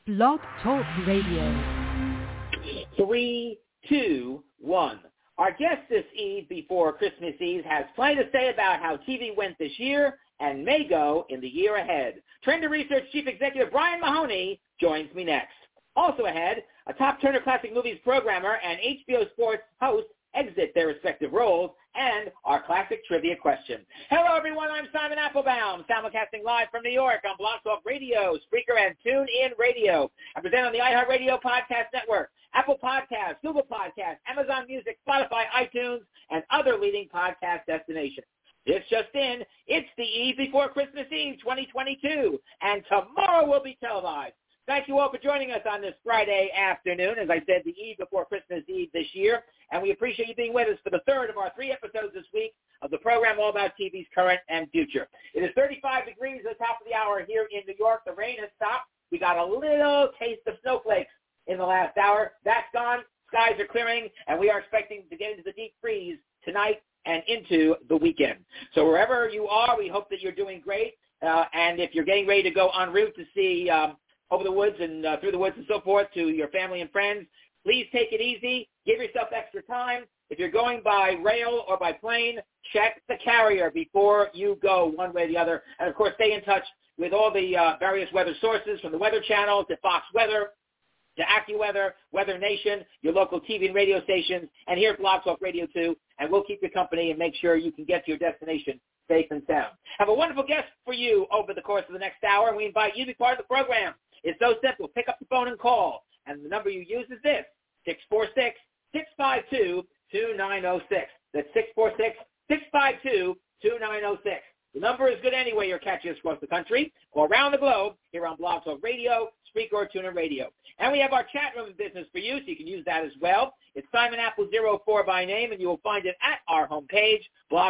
Blog Talk Radio. 3, 2, 1. Our guest this Eve before Christmas Eve has plenty to say about how TV went this year and may go in the year ahead. Trend Research Chief Executive Brian Mahoney joins me next. Also ahead, a top Turner Classic Movies programmer and HBO Sports host exit their respective roles, and our classic trivia question. Hello, everyone. I'm Simon Applebaum, simulcasting live from New York on Blog Talk Radio, Spreaker, and TuneIn Radio. I present on the iHeartRadio Podcast Network, Apple Podcasts, Google Podcasts, Amazon Music, Spotify, iTunes, and other leading podcast destinations. This just in, it's the eve before Christmas Eve 2022, and tomorrow will be televised. Thank you all for joining us on this Friday afternoon, as I said, the eve before Christmas Eve this year, and we appreciate you being with us for the third of our 3 episodes this week of the program all about TV's current and future. It is 35 degrees at the top of the hour here in New York. The rain has stopped. We got a little taste of snowflakes in the last hour. That's gone. Skies are clearing, and we are expecting to get into the deep freeze tonight and into the weekend. So wherever you are, we hope that you're doing great, and if you're getting ready to go en route to see over the woods and through the woods and so forth to your family and friends, please take it easy. Give yourself extra time. If you're going by rail or by plane, check the carrier before you go one way or the other. And, of course, stay in touch with all the various weather sources, from the Weather Channel to Fox Weather to AccuWeather, Weather Nation, your local TV and radio stations, and here at Blog Talk Radio, too. And we'll keep you company and make sure you can get to your destination safe and sound. Have a wonderful guest for you over the course of the next hour, and we invite you to be part of the program. It's so simple. Pick up the phone and call. And the number you use is this, 646-652-2906. That's 646-652-2906. The number is good anyway you're catching us across the country or around the globe here on Blog Talk Radio, Spreaker, or TuneIn Radio. And we have our chat room business for you, so you can use that as well. It's Simon Apple 04 by name, and you will find it at our homepage,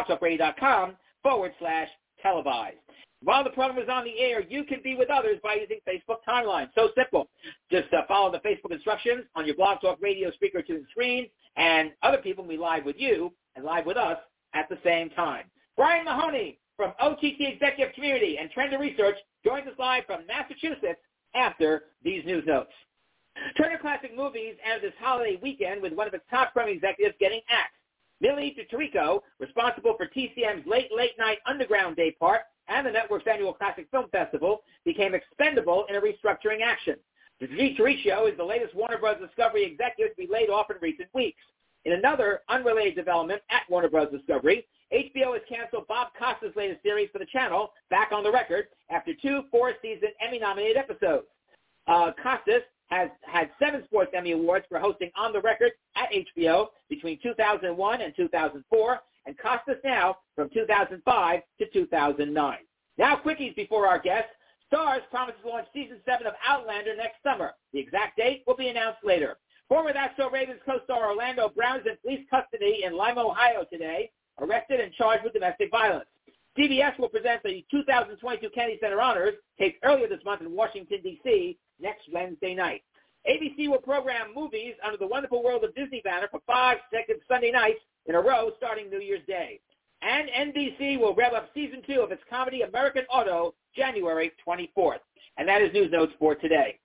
blogtalkradio.com/televised. While the program is on the air, you can be with others by using Facebook Timeline. So simple. Just follow the Facebook instructions on your Blog Talk Radio Spreaker Tune screen, and other people will be live with you and live with us at the same time. Brian Mahoney from OTT Executive Community and Trend Research joins us live from Massachusetts after these news notes. Turner Classic Movies ends this holiday weekend with one of its top program executives getting axed. Millie DiTarico, responsible for TCM's late night underground day part and the network's annual Classic Film Festival, became expendable in a restructuring action. DiTarico is the latest Warner Bros. Discovery executive to be laid off in recent weeks. In another unrelated development at Warner Bros. Discovery, HBO has canceled Bob Costas' latest series for the channel, Back on the Record, after 2 4-season Emmy-nominated episodes. Costas has had 7 Sports Emmy Awards for hosting On the Record at HBO between 2001 and 2004, and Costas now from 2005 to 2009. Now, quickies before our guest. Starz promises to launch Season 7 of Outlander next summer. The exact date will be announced later. Former That's So Ravens co-star Orlando Brown is in police custody in Lima, Ohio today, arrested and charged with domestic violence. CBS will present the 2022 Kennedy Center Honors, taped earlier this month in Washington, D.C., next Wednesday night. ABC will program movies under the Wonderful World of Disney banner for 5 consecutive Sunday nights in a row starting New Year's Day. And NBC will rev up Season 2 of its comedy American Auto January 24th. And that is news notes for today.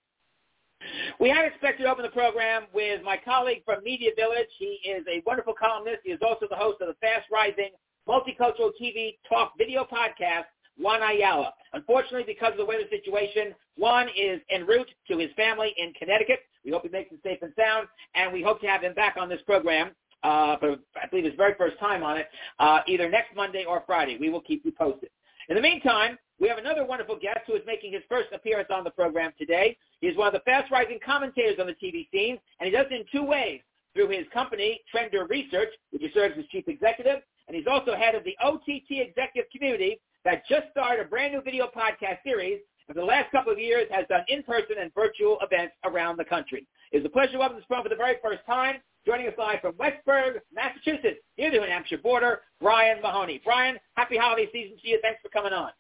We had expected to open the program with my colleague from Media Village. He is a wonderful columnist. He is also the host of the fast-rising multicultural TV talk video podcast, Juan Ayala. Unfortunately, because of the weather situation, Juan is en route to his family in Connecticut. We hope he makes it safe and sound, and we hope to have him back on this program for, I believe, his very first time on it, either next Monday or Friday. We will keep you posted. In the meantime, we have another wonderful guest who is making his first appearance on the program today. He is one of the fast-rising commentators on the TV scene, and he does it in 2 ways, through his company, Trend Research, which he serves as chief executive, and he's also head of the OTT Executive Community that just started a brand-new video podcast series, and for the last couple of years has done in-person and virtual events around the country. It's a pleasure to welcome this program for the very first time. Joining us live from Westburg, Massachusetts, near the New Hampshire border, Brian Mahoney. Brian, happy holiday season to you. Thanks for coming on.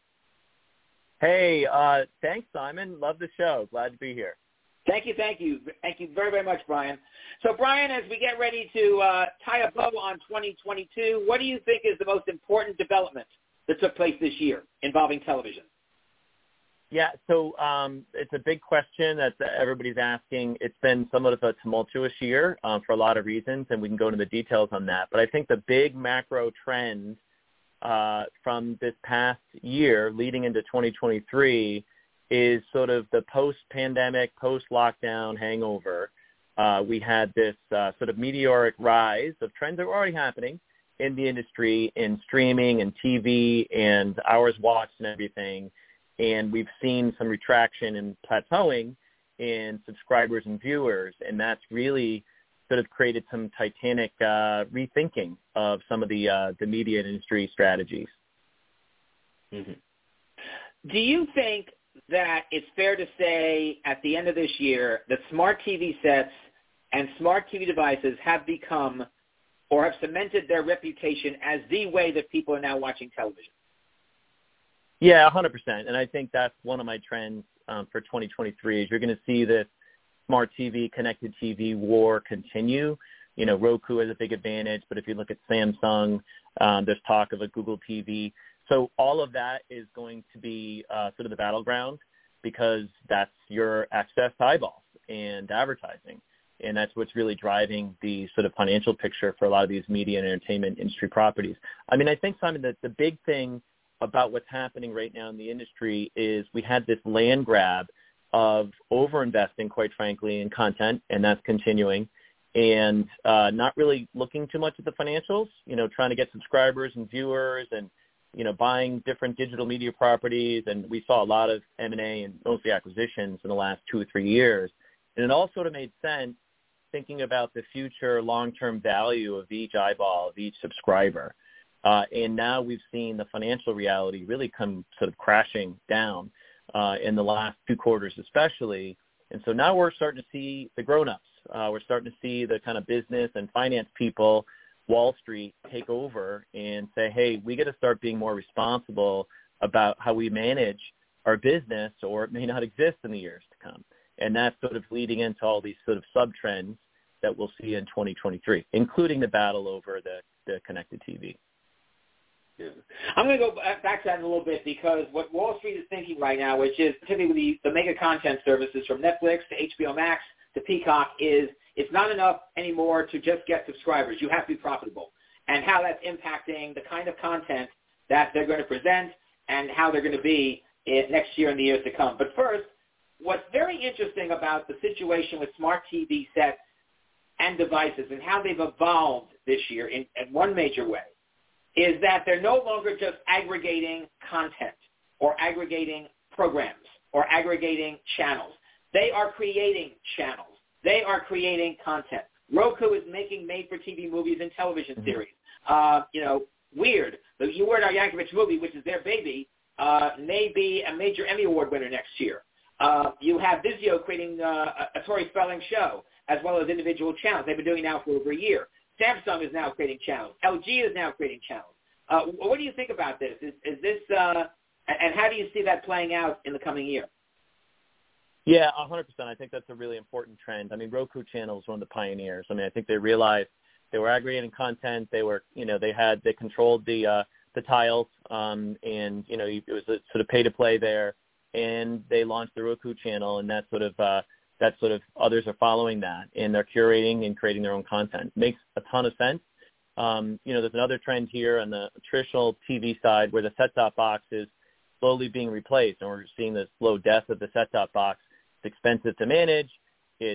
Hey, thanks, Simon. Love the show. Glad to be here. Thank you. Thank you very, very much, Brian. So, Brian, as we get ready to tie a bow on 2022, what do you think is the most important development that took place this year involving television? Yeah, so it's a big question that everybody's asking. It's been somewhat of a tumultuous year for a lot of reasons, and we can go into the details on that. But I think the big macro trend from this past year leading into 2023 is sort of the post-pandemic, post-lockdown hangover. We had this sort of meteoric rise of trends that were already happening in the industry, in streaming and TV and hours watched and everything. And we've seen some retraction and plateauing in subscribers and viewers, and that's really sort of created some titanic rethinking of some of the media industry strategies. Mm-hmm. Do you think that it's fair to say at the end of this year that smart TV sets and smart TV devices have become or have cemented their reputation as the way that people are now watching television? Yeah, 100%. And I think that's one of my trends for 2023 is you're going to see this smart TV, connected TV war continue. You know, Roku has a big advantage, but if you look at Samsung, there's talk of a Google TV. So all of that is going to be sort of the battleground because that's your access to eyeballs and advertising. And that's what's really driving the sort of financial picture for a lot of these media and entertainment industry properties. I mean, I think, Simon, that the big thing about what's happening right now in the industry is we had this land grab of over-investing, quite frankly, in content, and that's continuing, and not really looking too much at the financials, you know, trying to get subscribers and viewers and, you know, buying different digital media properties. And we saw a lot of M&A and mostly acquisitions in the last 2 or 3 years. And it all sort of made sense thinking about the future long-term value of each eyeball, of each subscriber. And now we've seen the financial reality really come sort of crashing down in the last 2 quarters especially. And so now we're starting to see the grown-ups. We're starting to see the kind of business and finance people, Wall Street, take over and say, hey, we got to start being more responsible about how we manage our business, or it may not exist in the years to come. And that's sort of leading into all these sort of sub-trends that we'll see in 2023, including the battle over the connected TV. Yeah. I'm going to go back to that in a little bit because what Wall Street is thinking right now, which is particularly the mega content services from Netflix to HBO Max to Peacock, is it's not enough anymore to just get subscribers. You have to be profitable, and how that's impacting the kind of content that they're going to present and how they're going to be next year and the years to come. But first, what's very interesting about the situation with smart TV sets and devices and how they've evolved this year in one major way is that they're no longer just aggregating content or aggregating programs or aggregating channels. They are creating channels. They are creating content. Roku is making made-for-TV movies and television series. Weird. The Weird Al Yankovic movie, which is their baby, may be a major Emmy Award winner next year. You have Vizio creating a Tori Spelling show as well as individual channels. They've been doing it now for over a year. Samsung is now creating channels. LG is now creating channels. What do you think about this? Is this and how do you see that playing out in the coming year? Yeah, 100%. I think that's a really important trend. I mean, Roku Channel is one of the pioneers. I mean, I think they realized they were aggregating content. They were, they controlled the tiles, and it was a sort of pay to play there. And they launched the Roku Channel, and that sort of others are following that, and they're curating and creating their own content. Makes a ton of sense. There's another trend here on the traditional TV side where the set-top box is slowly being replaced, and we're seeing the slow death of the set-top box. It's expensive to manage. It's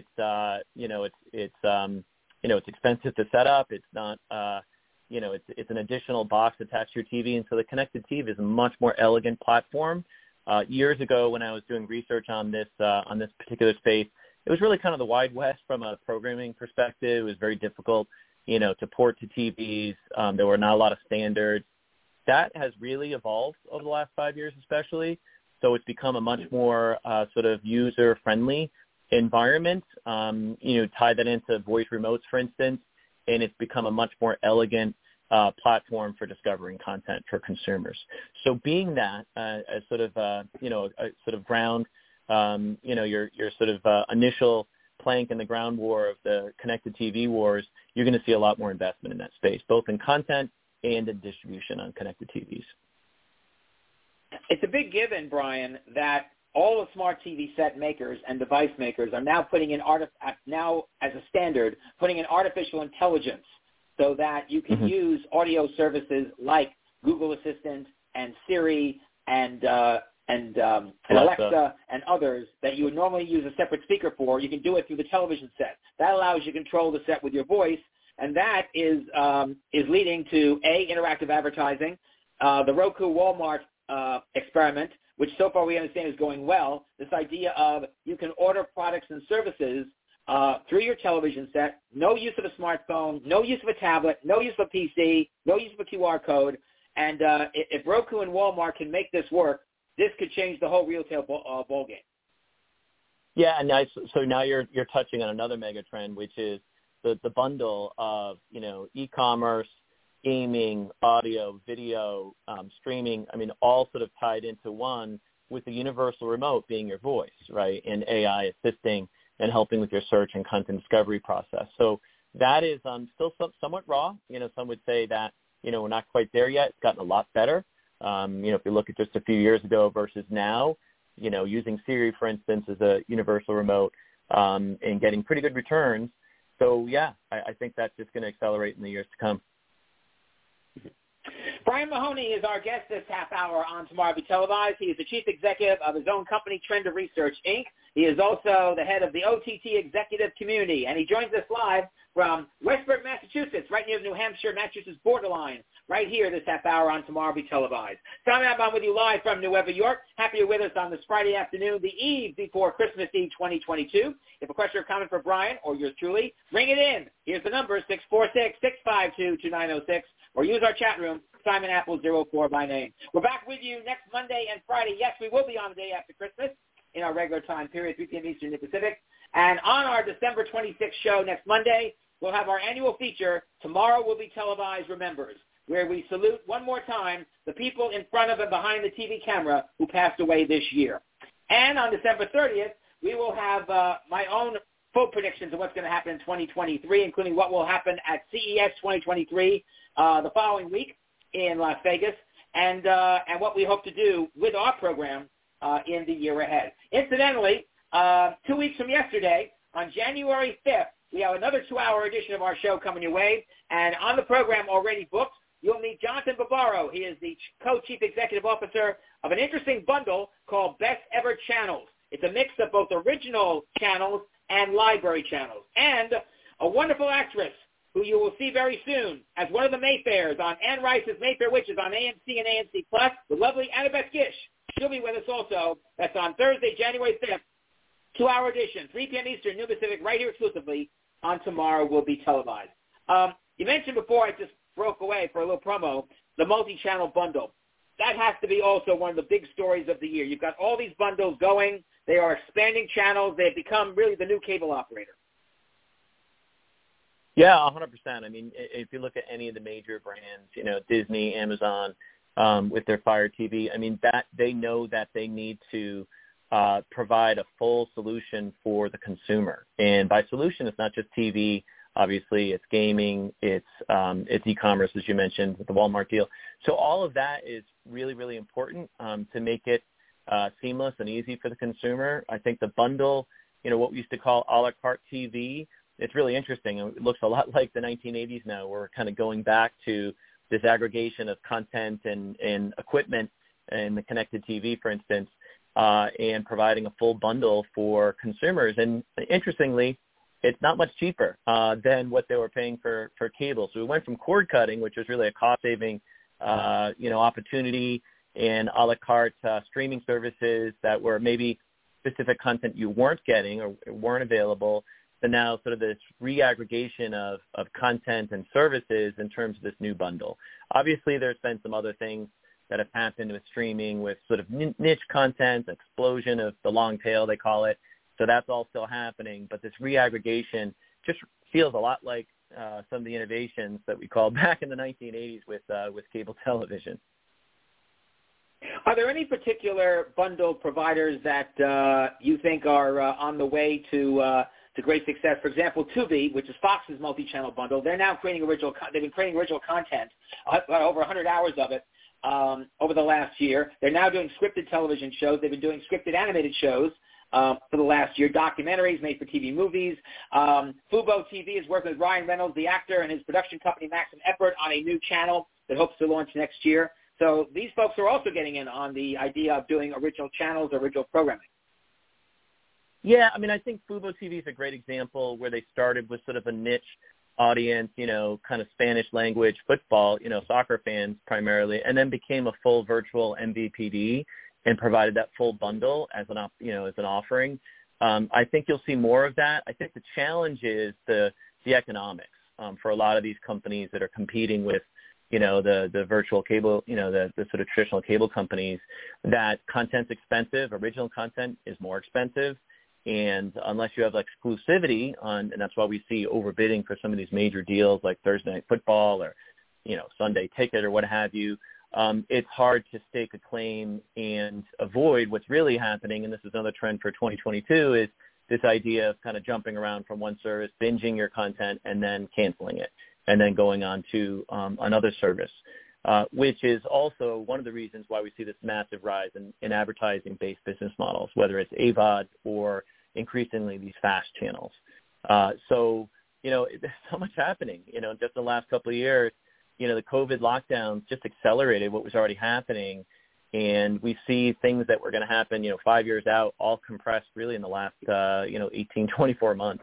expensive to set up. It's not, it's an additional box attached to your TV, and so the connected TV is a much more elegant platform. Years ago, when I was doing research on this particular space, it was really kind of the Wild West from a programming perspective. It was very difficult, to port to TVs. There were not a lot of standards. That has really evolved over the last 5 years, especially. So it's become a much more sort of user-friendly environment. Tie that into voice remotes, for instance, and it's become a much more elegant platform for discovering content for consumers. So being that as sort of a sort of ground, your sort of initial plank in the ground war of the connected TV wars, you're going to see a lot more investment in that space, both in content and in distribution on connected TVs. It's a big given, Brian, that all the smart TV set makers and device makers are now putting in now as a standard, putting in artificial intelligence so that you can use audio services like Google Assistant and Siri and Alexa and others that you would normally use a separate speaker for. You can do it through the television set. That allows you to control the set with your voice, and that is leading to interactive advertising. The Roku Walmart experiment, which so far we understand is going well. This idea of you can order products and services through your television set, no use of a smartphone, no use of a tablet, no use of a PC, no use of a QR code. And if Roku and Walmart can make this work, this could change the whole retail ball game. Yeah, and so now you're touching on another mega trend, which is the bundle of e-commerce, gaming, audio, video, streaming. I mean, all sort of tied into one, with the universal remote being your voice, right, and AI assisting and helping with your search and content discovery process. So that is still somewhat raw. Some would say that we're not quite there yet. It's gotten a lot better. If you look at just a few years ago versus now, using Siri, for instance, as a universal remote and getting pretty good returns. So, yeah, I think that's just going to accelerate in the years to come. Brian Mahoney is our guest this half hour on Tomorrow Be Televised. He is the chief executive of his own company, Trend of Research, Inc. He is also the head of the OTT executive community, and he joins us live from Westport, Massachusetts, right near the New Hampshire-Massachusetts borderline, right here this half hour on Tomorrow Be Televised. Simon Applebaum with you live from New York. Happy you're with us on this Friday afternoon, the eve before Christmas Eve 2022. If you have a question or comment for Brian or yours truly, ring it in. Here's the number, 646-652-2906, or use our chat room, Simon Apple 04 by name. We're back with you next Monday and Friday. Yes, we will be on the day after Christmas in our regular time period, 3 p.m. Eastern and Pacific. And on our December 26th show next Monday, we'll have our annual feature, Tomorrow Will Be Televised Remembers, where we salute one more time the people in front of and behind the TV camera who passed away this year. And on December 30th, we will have my own full predictions of what's going to happen in 2023, including what will happen at CES 2023 the following week in Las Vegas, and what we hope to do with our program in the year ahead. Incidentally, 2 weeks from yesterday, on January 5th, we have another 2-hour edition of our show coming your way, and on the program already booked, you'll meet Jonathan Barbaro. He is the co-chief executive officer of an interesting bundle called Best Ever Channels. It's a mix of both original channels and library channels, and a wonderful actress who you will see very soon as one of the Mayfairs on Anne Rice's Mayfair Witches on AMC and AMC Plus, the lovely Annabeth Gish. She'll be with us also. That's on Thursday, January 5th, 2-hour edition, 3 p.m. Eastern, New Pacific, right here exclusively on Tomorrow Will Be Televised. You mentioned before, I just broke away for a little promo, the multi-channel bundle. That has to be also one of the big stories of the year. You've got all these bundles going. They are expanding channels. They've become really the new cable operator. Yeah, 100%. I mean, if you look at any of the major brands, Disney, Amazon, with their Fire TV, I mean, that they know that they need to provide a full solution for the consumer. And by solution, it's not just TV. Obviously, it's gaming, it's e-commerce, as you mentioned, with the Walmart deal. So all of that is really, really important to make it seamless and easy for the consumer. I think the bundle, what we used to call a la carte TV, it's really interesting. It looks a lot like the 1980s now. We're kind of going back to this aggregation of content and equipment and the connected TV, for instance, and providing a full bundle for consumers. And interestingly, it's not much cheaper than what they were paying for cable. So we went from cord cutting, which was really a cost-saving, opportunity, and a la carte streaming services that were maybe specific content you weren't getting or weren't available, to now sort of this reaggregation of content and services in terms of this new bundle. Obviously, there's been some other things that have happened with streaming with sort of niche content, explosion of the long tail, they call it. So that's all still happening. But this reaggregation just feels a lot like some of the innovations that we called back in the 1980s with cable television. Are there any particular bundle providers that you think are on the way to great success? For example, Tubi, which is Fox's multi-channel bundle, they're now creating they've been creating original content, over 100 hours of it. over the last year. They're now doing scripted television shows. They've been doing scripted animated shows for the last year, documentaries, made-for-TV movies. Fubo TV is working with Ryan Reynolds, the actor, and his production company, Maxim Effort, on a new channel that hopes to launch next year. So these folks are also getting in on the idea of doing original channels, original programming. Yeah, I mean, I think Fubo TV is a great example where they started with sort of a niche audience, kind of Spanish language football, soccer fans primarily, and then became a full virtual MVPD and provided that full bundle as an offering. I think you'll see more of that. I think the challenge is the economics for a lot of these companies that are competing with, the virtual cable, the sort of traditional cable companies, that content's expensive. Original content is more expensive. And unless you have exclusivity and that's why we see overbidding for some of these major deals like Thursday Night Football or, Sunday Ticket or what have you, it's hard to stake a claim and avoid what's really happening. And this is another trend for 2022 is this idea of kind of jumping around from one service, binging your content and then canceling it and then going on to another service, which is also one of the reasons why we see this massive rise in advertising-based business models, whether it's AVOD or increasingly these fast channels. So, there's so much happening. Just the last couple of years, the COVID lockdowns just accelerated what was already happening. And we see things that were going to happen, 5 years out, all compressed really in the last, 18, 24 months.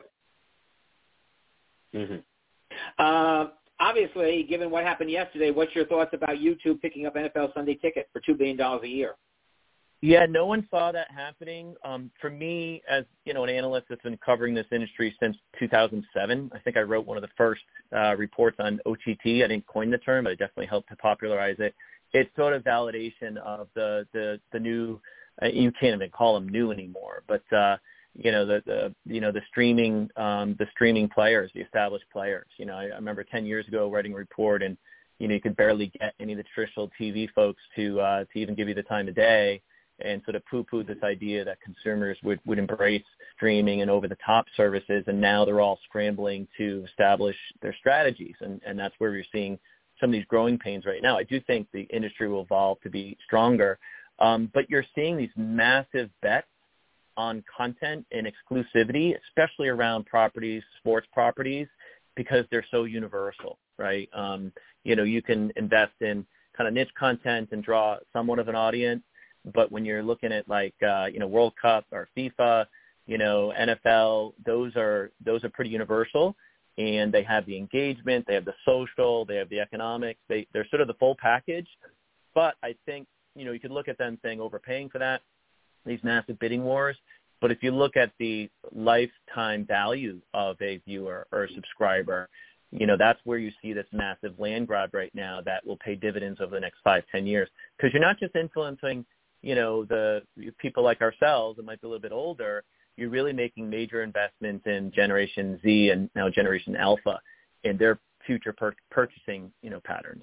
Mm-hmm. Obviously, given what happened yesterday, what's your thoughts about YouTube picking up NFL Sunday Ticket for $2 billion a year? Yeah, no one saw that happening. For me, as an analyst that's been covering this industry since 2007, I think I wrote one of the first reports on OTT. I didn't coin the term, but I definitely helped to popularize it. It's sort of validation of the new. You can't even call them new anymore, but the streaming players, the established players. I remember 10 years ago writing a report, and you could barely get any of the traditional TV folks to even give you the time of day, and sort of poo-pooed this idea that consumers would embrace streaming and over-the-top services, and now they're all scrambling to establish their strategies, and that's where we're seeing some of these growing pains right now. I do think the industry will evolve to be stronger, but you're seeing these massive bets on content and exclusivity, especially around properties, sports properties, because they're so universal, right? You can invest in kind of niche content and draw somewhat of an audience, but when you're looking at World Cup or FIFA, NFL, those are pretty universal, and they have the engagement, they have the social, they have the economics, they're sort of the full package. But I think, you could look at them saying overpaying for that, these massive bidding wars. But if you look at the lifetime value of a viewer or a subscriber, that's where you see this massive land grab right now that will pay dividends over the next 5-10 years. Because you're not just influencing, the people like ourselves that might be a little bit older. You're really making major investments in Generation Z and now Generation Alpha in their future purchasing, patterns.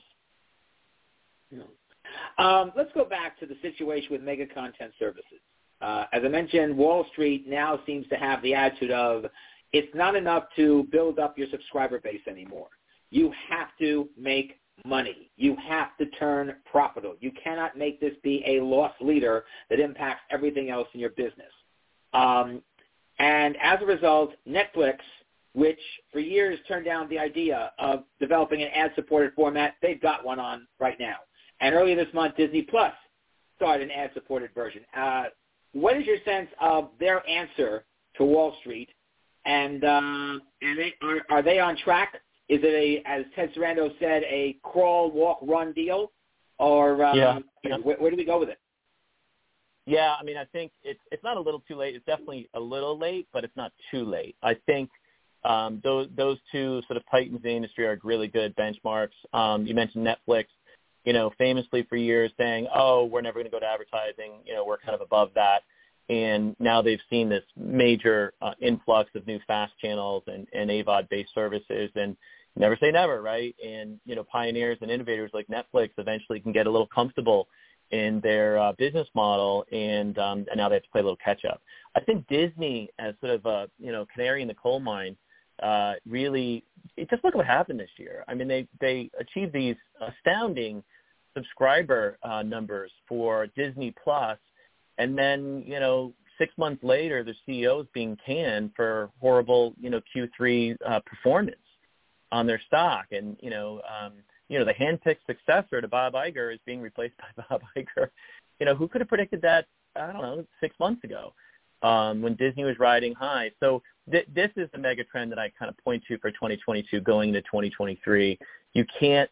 Let's go back to the situation with mega content services. As I mentioned, Wall Street now seems to have the attitude of it's not enough to build up your subscriber base anymore. You have to make money. You have to turn profitable. You cannot make this be a loss leader that impacts everything else in your business. And as a result, Netflix, which for years turned down the idea of developing an ad-supported format, they've got one on right now. And earlier this month, Disney Plus started an ad-supported version. What is your sense of their answer to Wall Street? And are they on track? Is it as Ted Sarandos said, a crawl, walk, run deal? Or where do we go with it? Yeah, I mean, I think it's not a little too late. It's definitely a little late, but it's not too late. I think those two sort of titans in the industry are really good benchmarks. You mentioned Netflix, famously for years saying, oh, we're never going to go to advertising. We're kind of above that. And now they've seen this major influx of new fast channels and AVOD-based services, and never say never, right? And, pioneers and innovators like Netflix eventually can get a little comfortable in their business model, and now they have to play a little catch-up. I think Disney, as sort of a, canary in the coal mine, really, just look what happened this year. I mean, they achieved these astounding subscriber numbers for Disney Plus, and then 6 months later, the CEO is being canned for horrible Q3 performance on their stock, and the hand-picked successor to Bob Iger is being replaced by Bob Iger. Who could have predicted that? I don't know, 6 months ago, when Disney was riding high. So this is the mega trend that I kind of point to for 2022 going into 2023. You can't,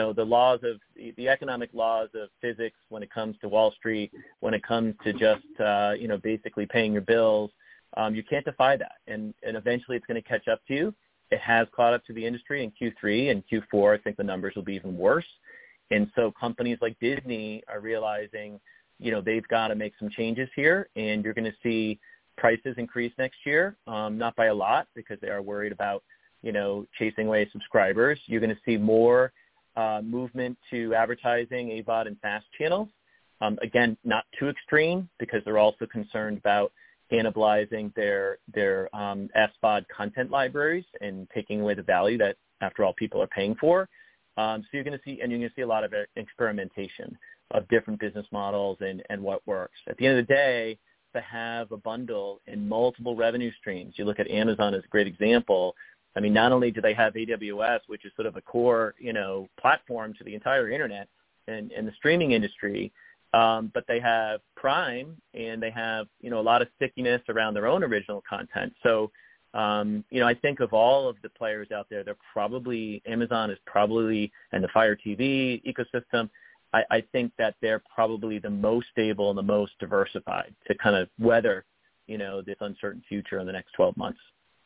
the economic laws of physics when it comes to Wall Street, when it comes to just, basically paying your bills, you can't defy that. And eventually it's going to catch up to you. It has caught up to the industry in Q3 and Q4. I think the numbers will be even worse. And so companies like Disney are realizing, they've got to make some changes here, and you're going to see prices increase next year, not by a lot because they are worried about, chasing away subscribers. You're going to see more movement to advertising, AVOD, and FAST channels. Again, not too extreme because they're also concerned about cannibalizing their SVOD content libraries and taking away the value that, after all, people are paying for. So you're going to see a lot of experimentation of different business models and what works. At the end of the day, to have a bundle in multiple revenue streams, you look at Amazon as a great example. I mean, not only do they have AWS, which is sort of a core, platform to the entire internet and the streaming industry, but they have Prime, and they have, a lot of stickiness around their own original content. So, I think of all of the players out there, Amazon is probably, and the Fire TV ecosystem, I think that they're probably the most stable and the most diversified to kind of weather, this uncertain future in the next 12 months.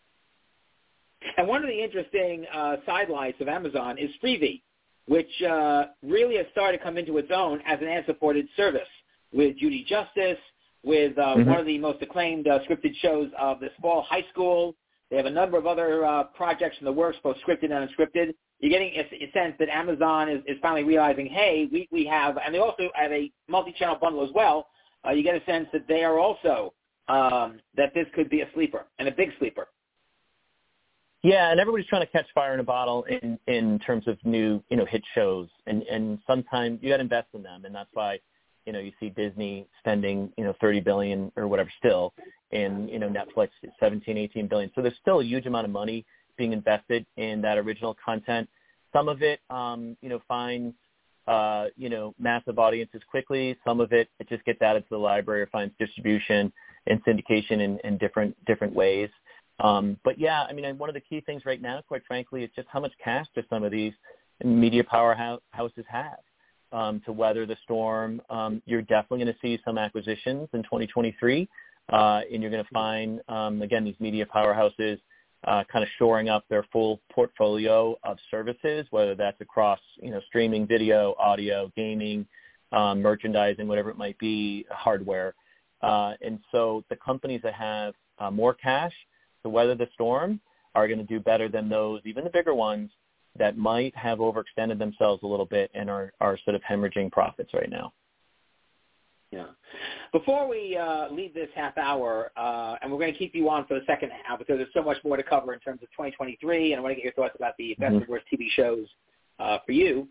And one of the interesting sidelights of Amazon is Freevee, which really has started to come into its own as an ad-supported service with Judy Justice, with one of the most acclaimed scripted shows of this fall, High School. They have a number of other projects in the works, both scripted and unscripted. You're getting a sense that Amazon is finally realizing, hey, we have, and they also have a multi-channel bundle as well. You get a sense that they are also, that this could be a sleeper, and a big sleeper. Yeah, and everybody's trying to catch fire in a bottle in terms of new, hit shows, and sometimes you got to invest in them, and that's why, you see Disney spending, $30 billion or whatever still, and, Netflix $17, $18 billion. So there's still a huge amount of money being invested in that original content. Some of it, finds, massive audiences quickly. Some of it just gets added to the library or finds distribution and syndication in different ways. But yeah, I mean, one of the key things right now, quite frankly, is just how much cash do some of these media powerhouses have to weather the storm. You're definitely going to see some acquisitions in 2023, and you're going to find, again, these media powerhouses kind of shoring up their full portfolio of services, whether that's across, streaming, video, audio, gaming, merchandising, whatever it might be, hardware. And so the companies that have more cash to weather the storm are going to do better than those, even the bigger ones, that might have overextended themselves a little bit and are sort of hemorrhaging profits right now. Yeah. Before we leave this half hour, and we're going to keep you on for the second half because there's so much more to cover in terms of 2023, and I want to get your thoughts about the best and worst TV shows for you.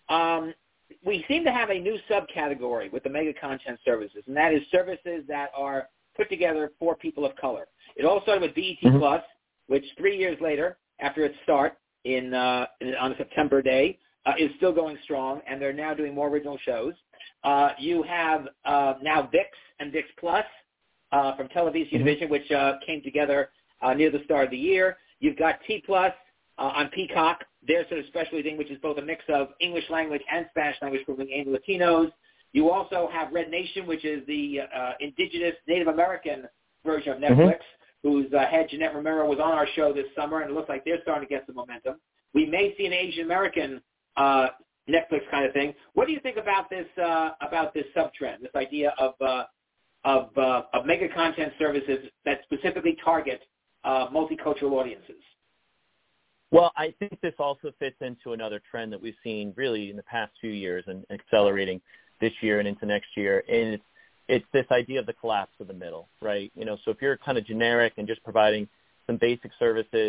We seem to have a new subcategory with the mega content services, and that is services that are put together for people of color. It all started with BET Plus, which 3 years later, after its start on a September day, is still going strong, and they're now doing more original shows. You have now ViX and ViX Plus from Televisa Univision, which came together near the start of the year. You've got T Plus on Peacock, their sort of specialty thing, which is both a mix of English language and Spanish language for Latinos. You also have Red Nation, which is the indigenous Native American version of Netflix, whose head, Jeanette Romero, was on our show this summer, and it looks like they're starting to get some momentum. We may see an Asian American Netflix kind of thing. What do you think about this sub-trend, this idea of mega content services that specifically target multicultural audiences? Well, I think this also fits into another trend that we've seen really in the past few years and accelerating this year and into next year, and it's this idea of the collapse of the middle, right? So if you're kind of generic and just providing some basic services,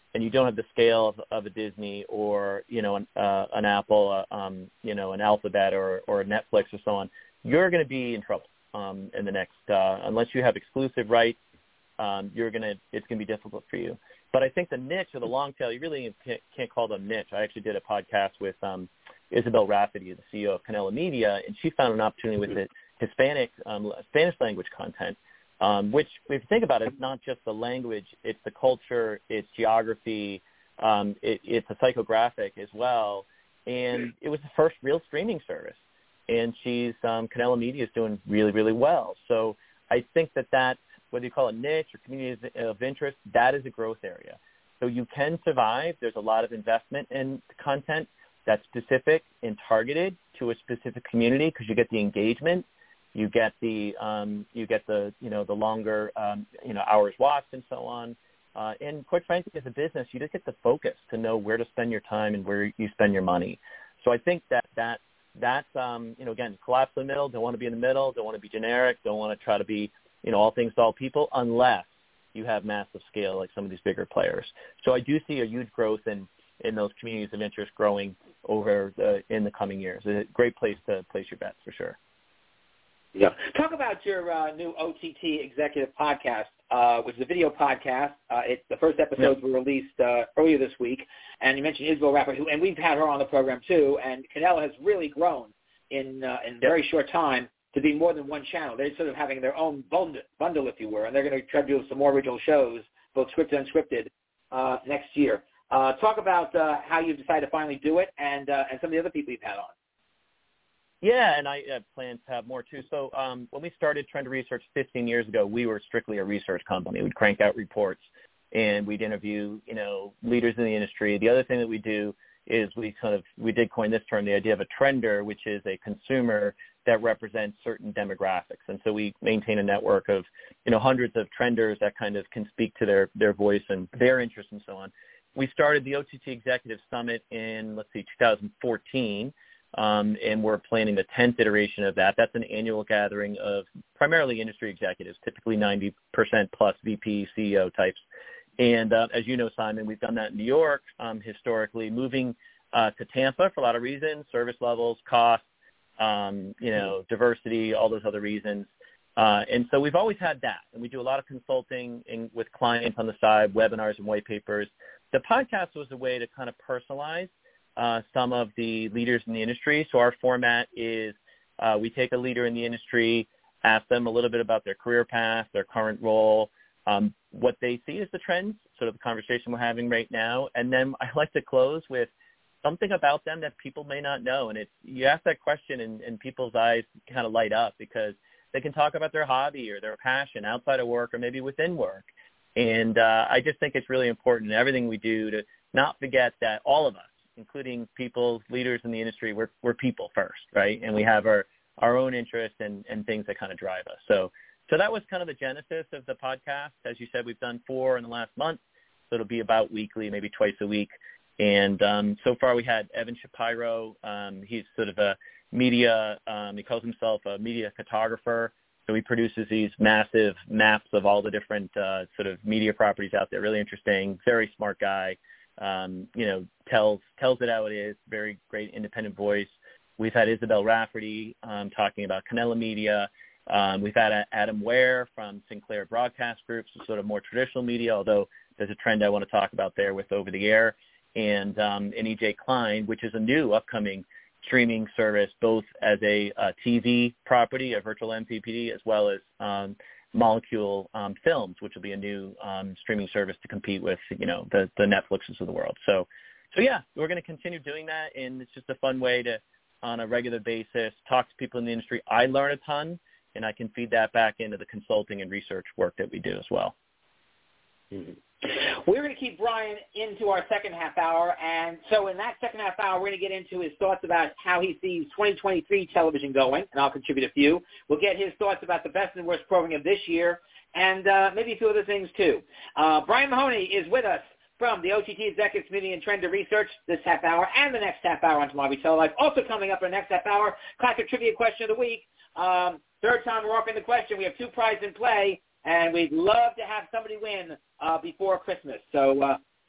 and you don't have the scale of a Disney or, an Apple, an Alphabet or a Netflix or so on, you're going to be in trouble in the next, unless you have exclusive rights, it's going to be difficult for you. But I think the niche or the long tail, you really can't call them niche. I actually did a podcast with Isabel Rafferty, the CEO of Canela Media, and she found an opportunity with the Spanish language content, which, if you think about it, it's not just the language, it's the culture, it's geography, it's a psychographic as well. And it was the first real streaming service. And Canela Media is doing really, really well. So I think that whether you call it niche or community of interest, that is a growth area. So you can survive. There's a lot of investment in content that's specific and targeted to a specific community because you get the engagement, you get the the longer hours watched and so on. And quite frankly, as a business, you just get the focus to know where to spend your time and where you spend your money. So I think that's again, collapse in the middle. Don't want to be in the middle. Don't want to be generic. Don't want to try to be all things to all people unless you have massive scale like some of these bigger players. So I do see a huge growth in those communities of interest growing in the coming years. It's a great place to place your bets for sure. Yeah. Talk about your new OTT Executive Podcast, which is a video podcast. The first episodes were released earlier this week, and you mentioned Isabel Rafferty, and we've had her on the program too, and Canela has really grown in a very short time to be more than one channel. They're sort of having their own bundle, if you were, and they're going to try to do some more original shows, both scripted and unscripted, next year. Talk about how you decided to finally do it and some of the other people you've had on. Yeah, and I plan to have more too. So when we started Trend Research 15 years ago, we were strictly a research company. We'd crank out reports, and we'd interview, leaders in the industry. The other thing that we do is we did coin this term, the idea of a trender, which is a consumer that represents certain demographics. And so we maintain a network of, hundreds of trenders that kind of can speak to their voice and their interests and so on. We started the OTT Executive Summit in, 2014, and we're planning the 10th iteration of that. That's an annual gathering of primarily industry executives, typically 90% plus VP, CEO types. And as you know, Simon, we've done that in New York historically, moving to Tampa for a lot of reasons, service levels, costs, diversity, all those other reasons. And so we've always had that. And we do a lot of consulting with clients on the side, webinars and white papers. The podcast was a way to kind of personalize some of the leaders in the industry. So our format is we take a leader in the industry, ask them a little bit about their career path, their current role, what they see as the trends, sort of the conversation we're having right now. And then I like to close with something about them that people may not know. And you ask that question and people's eyes kind of light up because they can talk about their hobby or their passion outside of work or maybe within work. And I just think it's really important in everything we do to not forget that all of us, including people, leaders in the industry, we're people first, right? And we have our own interests and things that kind of drive us. So that was kind of the genesis of the podcast. As you said, we've done 4 in the last month. So it'll be about weekly, maybe twice a week. And so far we had Evan Shapiro. He's sort of a media, he calls himself a media cartographer. So he produces these massive maps of all the different sort of media properties out there. Really interesting, very smart guy. Tells it how it is. Very great independent voice. We've had Isabel Rafferty talking about Canela Media. We've had Adam Ware from Sinclair Broadcast Group, so sort of more traditional media, although there's a trend I want to talk about there with over the air. And EJ Klein, which is a new upcoming streaming service, both as a TV property, a virtual MVPD, as well as Molecule Films, which will be a new streaming service to compete with, the Netflixes of the world. So yeah, we're going to continue doing that, and it's just a fun way to, on a regular basis, talk to people in the industry. I learn a ton, and I can feed that back into the consulting and research work that we do as well. Mm-hmm. We're going to keep Brian into our second half hour, and so in that second half hour, we're going to get into his thoughts about how he sees 2023 television going, and I'll contribute a few. We'll get his thoughts about the best and worst programming of this year, and maybe a few other things too. Brian Mahoney is with us from the OTT Executive Committee and Trend Research this half hour and the next half hour on Tomorrow We Tell Life. Also coming up in the next half hour, classic trivia question of the week. Third time we're offering the question. We have 2 prizes in play. And we'd love to have somebody win before Christmas. So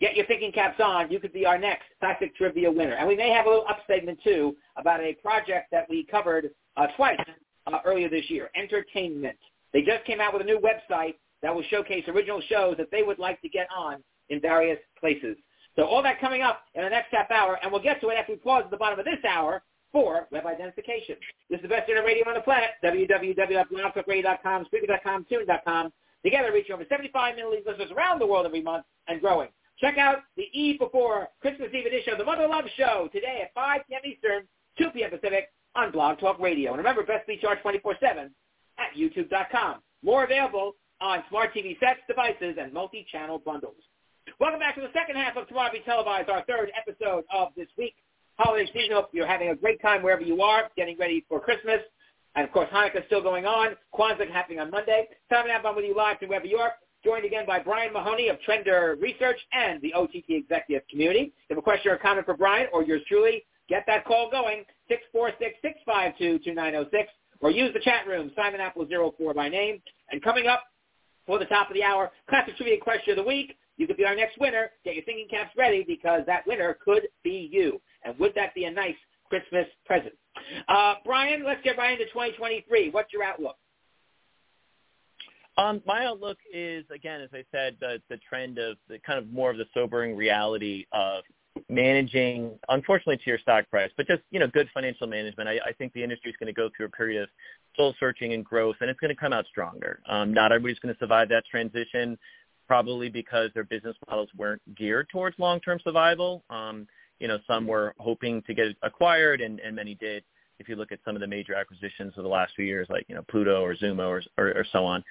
Get your thinking caps on. You could be our next classic trivia winner. And we may have a little up segment, too, about a project that we covered twice earlier this year, Entertainment. They just came out with a new website that will showcase original shows that they would like to get on in various places. So all that coming up in the next half hour, and we'll get to it after we pause at the bottom of this hour for web identification. This is the best internet radio on the planet, www.blogtalkradio.com, Spreaker.com, Tune.com. Together, reaching over 75 million listeners around the world every month and growing. Check out the Eve before Christmas Eve edition of the Mother Love Show today at 5 p.m. Eastern, 2 p.m. Pacific on Blog Talk Radio. And remember, Best Be Charged 24/7 at YouTube.com. More available on smart TV sets, devices, and multi-channel bundles. Welcome back to the second half of Tomorrow Be Televised, our third episode of this week. Holiday season. Hope you're having a great time wherever you are, getting ready for Christmas. And, of course, Hanukkah is still going on. Kwanzaa happening on Monday. Time to have fun with you live from wherever you are. Joined again by Brian Mahoney of Trender Research and the OTT Executive Community. If you have a question or comment for Brian or yours truly, get that call going, 646-652-2906, or use the chat room, Simon Apple 04 by name. And coming up for the top of the hour, Classic Trivia Question of the Week. You could be our next winner. Get your thinking caps ready because that winner could be you. And would that be a nice Christmas present? Brian, let's get right into 2023. What's your outlook? My outlook is, again, as I said, the trend of the kind of more of the sobering reality of managing, unfortunately, to your stock price, but just, good financial management. I think the industry is going to go through a period of soul searching and growth, and it's going to come out stronger. Not everybody's going to survive that transition, probably because their business models weren't geared towards long-term survival. Some were hoping to get acquired, and many did. If you look at some of the major acquisitions of the last few years, like, Pluto or Xumo or so on.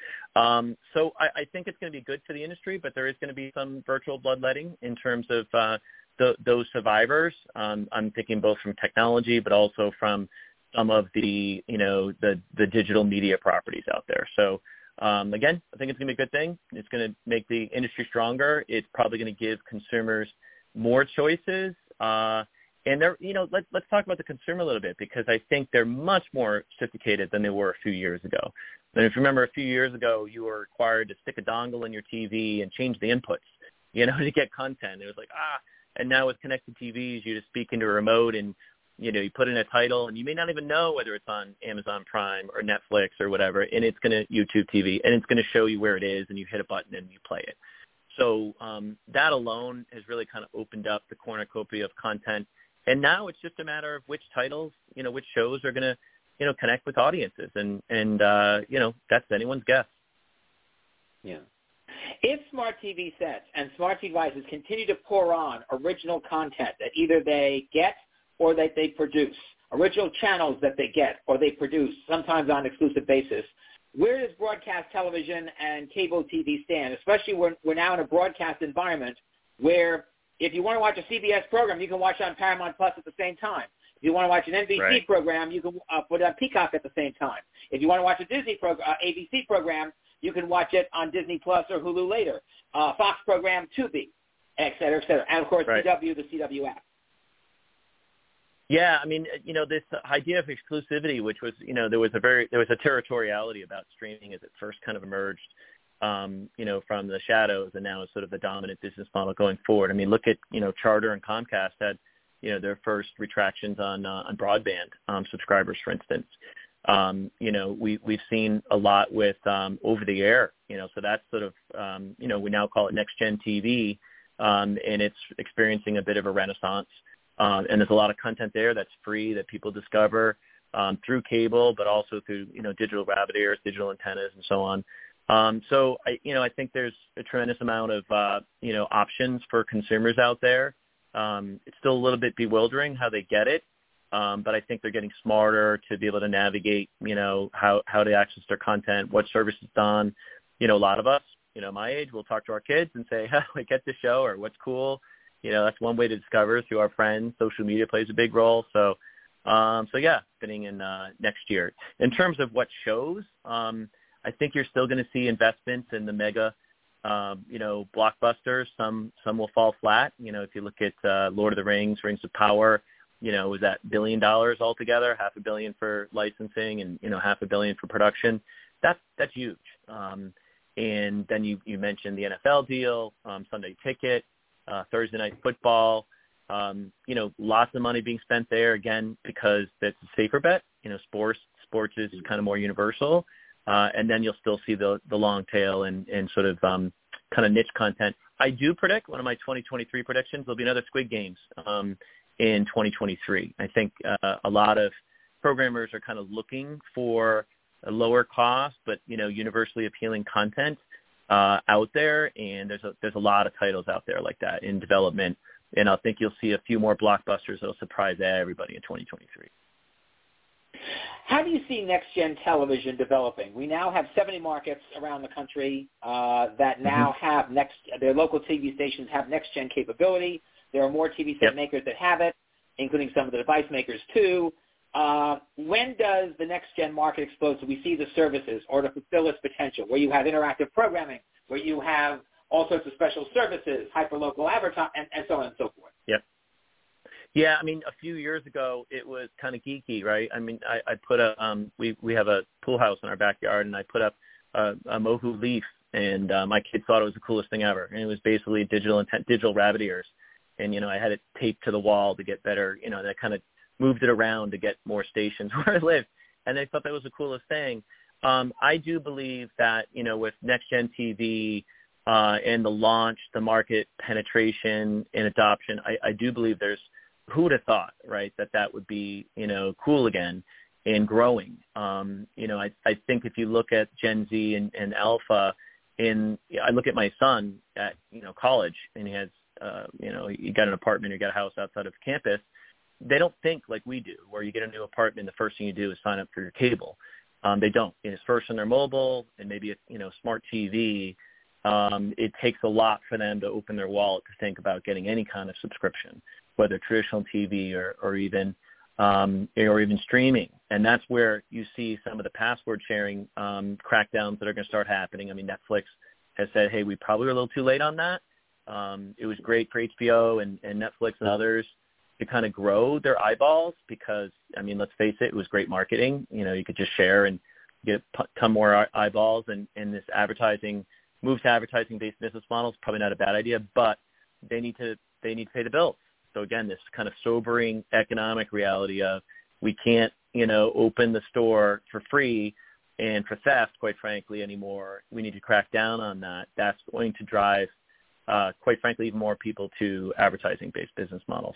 So I think it's going to be good for the industry, but there is going to be some virtual bloodletting in terms of those survivors. I'm thinking both from technology, but also from some of the, the digital media properties out there. So, again, I think it's going to be a good thing. It's going to make the industry stronger. It's probably going to give consumers more choices. And they're, let's talk about the consumer a little bit, because I think they're much more sophisticated than they were a few years ago. And if you remember, a few years ago, you were required to stick a dongle in your TV and change the inputs, to get content. It was like, and now with connected TVs, you just speak into a remote and, you put in a title, and you may not even know whether it's on Amazon Prime or Netflix or whatever, and it's going to YouTube TV, and it's going to show you where it is, and you hit a button and you play it. So that alone has really kind of opened up the cornucopia of content. And now it's just a matter of which titles, which shows are going to, connect with audiences. And that's anyone's guess. Yeah. If smart TV sets and smart devices continue to pour on original content that either they get or that they produce, original channels that they get or they produce, sometimes on an exclusive basis, where does broadcast television and cable TV stand? Especially when we're now in a broadcast environment where if you want to watch a CBS program, you can watch it on Paramount Plus at the same time. If you want to watch an NBC program, you can put it on Peacock at the same time. If you want to watch a Disney ABC program, you can watch it on Disney Plus or Hulu later. Fox program, Tubi, et cetera, et cetera. And, of course, CW, the CW app. Yeah, I mean, this idea of exclusivity, which was, there was a territoriality about streaming as it first kind of emerged, from the shadows, and now it's sort of the dominant business model going forward. I mean, look at, Charter and Comcast had, their first retractions on broadband subscribers, for instance. We've seen a lot with over the air, so that's sort of, we now call it next gen TV, and it's experiencing a bit of a renaissance. And there's a lot of content there that's free that people discover through cable, but also through, digital rabbit ears, digital antennas, and so on. So I think there's a tremendous amount of, options for consumers out there. It's still a little bit bewildering how they get it. But I think they're getting smarter to be able to navigate, how to access their content, what service it's on. A lot of us, my age, we'll talk to our kids and say, how do I get this show, or what's cool? That's one way to discover through our friends. Social media plays a big role. So yeah, fitting in next year. In terms of what shows, I think you're still going to see investments in the mega, blockbusters. Some will fall flat. If you look at Lord of the Rings, Rings of Power, was that $1 billion altogether, $500 million for licensing and, $500 million for production. That's huge. And then you mentioned the NFL deal, Sunday Ticket. Thursday Night Football. Lots of money being spent there, again, because that's a safer bet. Sports is kind of more universal. And then you'll still see the long tail and sort of kind of niche content. I do predict, one of my 2023 predictions, there'll be another Squid Games in 2023. I think a lot of programmers are kind of looking for a lower cost but, universally appealing content out there, and there's a lot of titles out there like that in development, and I think you'll see a few more blockbusters that'll surprise everybody in 2023. How do you see next-gen television developing? We now have 70 markets around the country that now have their local TV stations have next-gen capability. There are more TV set makers that have it, including some of the device makers too. When does the next-gen market explode so we see the services or to fulfill its potential, where you have interactive programming, where you have all sorts of special services, hyperlocal advertising, and so on and so forth? Yep. Yeah, I mean, a few years ago, it was kind of geeky, right? I mean, I put we have a pool house in our backyard, and I put up a Mohu leaf, and my kids thought it was the coolest thing ever. And it was basically digital rabbit ears. And, I had it taped to the wall to get better, and I kind of moved it around to get more stations where I live. And they thought that was the coolest thing. I do believe that, with next-gen TV and the launch, the market penetration and adoption, I do believe who would have thought, right, that would be, cool again and growing. I think if you look at Gen Z and Alpha, I look at my son at, college, and he has, he got an apartment, he got a house outside of campus. They don't think like we do, where you get a new apartment, the first thing you do is sign up for your cable. They don't. It's first on their mobile and maybe a smart TV. It takes a lot for them to open their wallet to think about getting any kind of subscription, whether traditional TV or even streaming. And that's where you see some of the password sharing crackdowns that are going to start happening. I mean, Netflix has said, hey, we probably were a little too late on that. It was great for HBO and Netflix and others to kind of grow their eyeballs because, I mean, let's face it, it was great marketing. You could just share and get ton more eyeballs, and this move to advertising-based business model is probably not a bad idea, but they need to pay the bills. So again, this kind of sobering economic reality of we can't, open the store for free and for theft, quite frankly, anymore. We need to crack down on that. That's going to drive, quite frankly, even more people to advertising-based business models.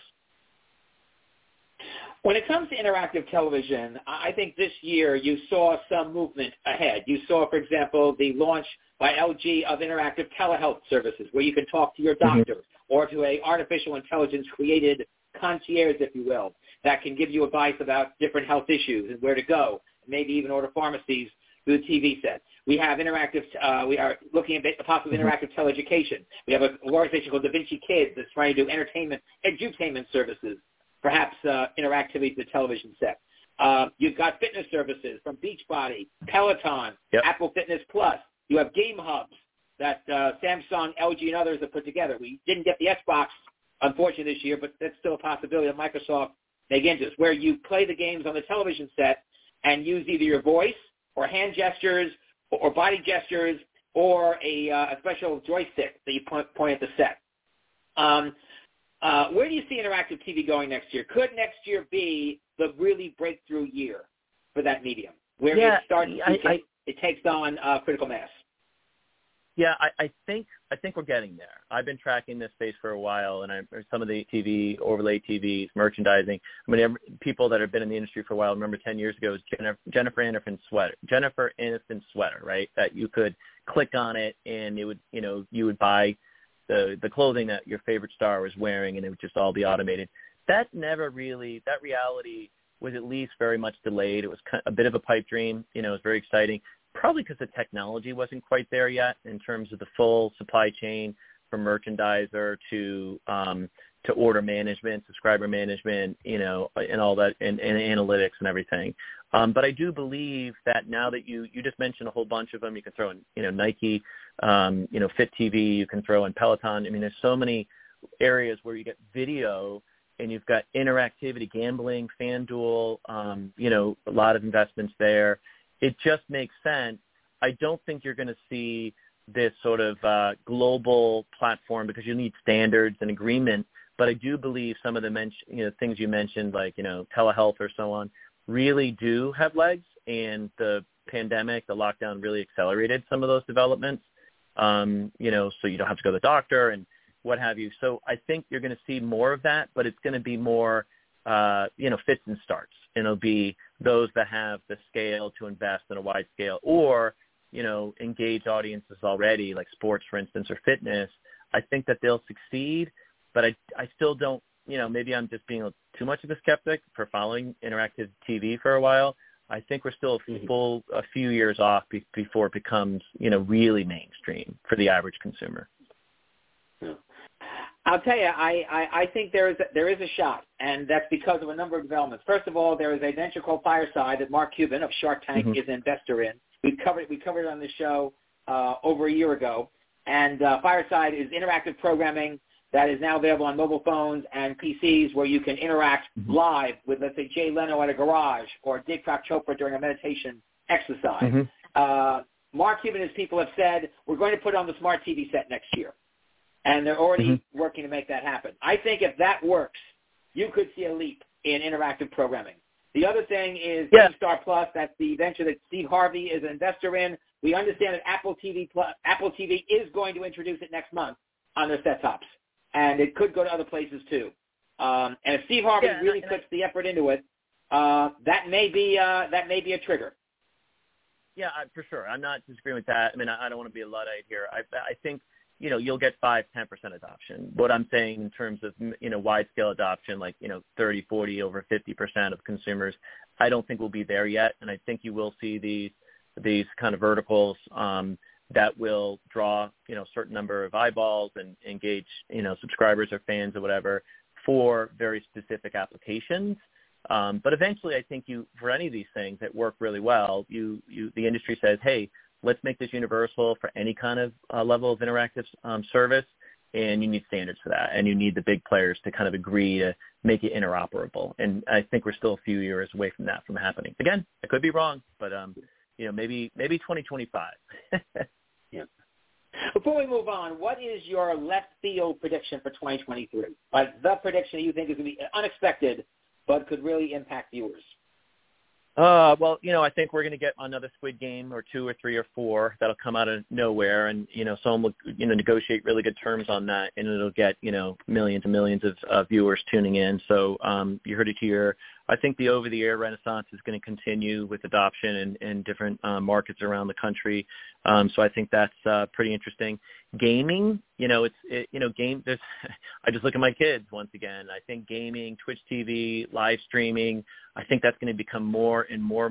When it comes to interactive television, I think this year you saw some movement ahead. You saw, for example, the launch by LG of interactive telehealth services where you can talk to your doctor or to a artificial intelligence created concierge, if you will, that can give you advice about different health issues and where to go, maybe even order pharmacies through the TV set. We have we are looking at the possible interactive teleeducation. We have an organization called Da Vinci Kids that's trying to do edutainment services, perhaps interactivity to the television set. You've got fitness services from Beachbody, Peloton, Apple Fitness Plus. You have game hubs that Samsung, LG, and others have put together. We didn't get the Xbox, unfortunately, this year, but that's still a possibility that Microsoft may get into, where you play the games on the television set and use either your voice or hand gestures or body gestures or a special joystick that you point at the set. Where do you see interactive TV going next year? Could next year be the really breakthrough year for that medium, where it takes on critical mass? Yeah, I think we're getting there. I've been tracking this space for a while, and some of the TV, overlay TVs, merchandising. I mean, people that have been in the industry for a while remember 10 years ago it was Jennifer Aniston sweater, right? That you could click on it, and it would, you would buy the clothing that your favorite star was wearing, and it would just all be automated. That reality was at least very much delayed. It was a bit of a pipe dream. It was very exciting, probably because the technology wasn't quite there yet in terms of the full supply chain from merchandiser to order management, subscriber management, and all that, and analytics and everything. But I do believe that now that you just mentioned a whole bunch of them, you can throw in, Nike, Fit TV, you can throw in Peloton. I mean, there's so many areas where you get video and you've got interactivity, gambling, FanDuel, a lot of investments there. It just makes sense. I don't think you're going to see this sort of global platform because you need standards and agreement. But I do believe some of the things you mentioned, like, telehealth or so on, really do have legs. And the pandemic, the lockdown really accelerated some of those developments, so you don't have to go to the doctor and what have you. So I think you're going to see more of that, but it's going to be more, fits and starts. And it'll be those that have the scale to invest in a wide scale or, engage audiences already, like sports, for instance, or fitness. I think that they'll succeed, but I still don't, maybe I'm just being too much of a skeptic for following interactive TV for a while. I think we're still a few years off before it becomes, really mainstream for the average consumer. I'll tell you, I think there is a shot, and that's because of a number of developments. First of all, there is a venture called Fireside that Mark Cuban of Shark Tank is an investor in. We covered it on the show over a year ago, and Fireside is interactive programming that is now available on mobile phones and PCs where you can interact live with, let's say, Jay Leno at a garage or Deepak Chopra during a meditation exercise. Mark Cuban and his people have said, we're going to put on the smart TV set next year. And they're already working to make that happen. I think if that works, you could see a leap in interactive programming. The other thing is Star Plus. That's the venture that Steve Harvey is an investor in. We understand that Apple TV is going to introduce it next month on their set-tops, and it could go to other places too. And if Steve Harvey really puts the effort into it, that may be a trigger. Yeah, for sure. I'm not disagreeing with that. I mean, I don't want to be a Luddite here. I think you'll get 5-10% adoption. What I'm saying in terms of, wide-scale adoption, like, 30, 40, over 50% of consumers, I don't think we'll be there yet. And I think you will see these kind of verticals that will draw, a certain number of eyeballs and engage, subscribers or fans or whatever for very specific applications. But eventually I think for any of these things that work really well, the industry says, hey, let's make this universal for any kind of level of interactive service, and you need standards for that, and you need the big players to kind of agree to make it interoperable. And I think we're still a few years away from that from happening. Again, I could be wrong, but maybe 2025. Yeah. Before we move on, what is your left field prediction for 2023? Like the prediction you think is going to be unexpected, but could really impact viewers? Well, I think we're going to get another Squid Game or 2 or 3 or 4 that'll come out of nowhere, and someone will negotiate really good terms on that, and it'll get millions and millions of viewers tuning in. So you heard it here. I think the over-the-air renaissance is going to continue with adoption in different markets around the country. So I think that's pretty interesting. Gaming, I just look at my kids once again. I think gaming, Twitch TV, live streaming, I think that's going to become more and more